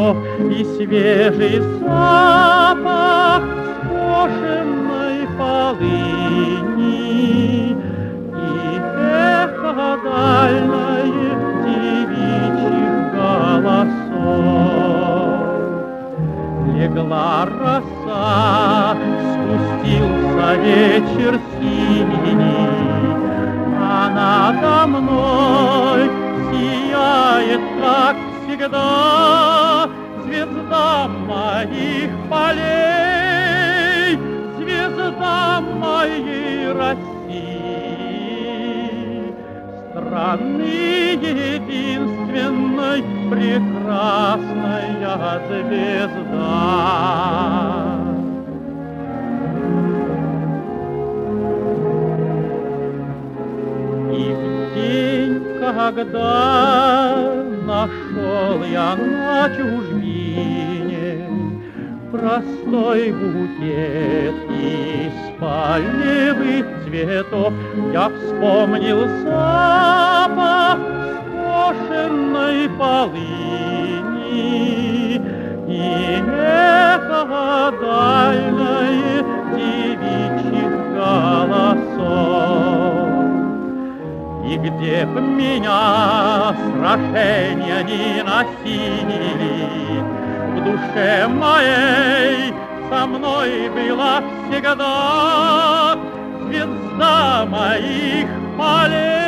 цветов и свежий запах скошенной полыни и эхо дальнее девичьих голосов. Легла роса, спустился вечер синий, а надо мной сияет, как всегда, звезда моих полей, звезда моей России, страны единственной прекрасная звезда. Когда нашел я на чужбине простой букет из пальмовых цветов, я вспомнил запах скошенной полыни и эхо дальнее девичьих голосов. И где б меня сражения не носили, в душе моей со мной была всегда звезда моих полей.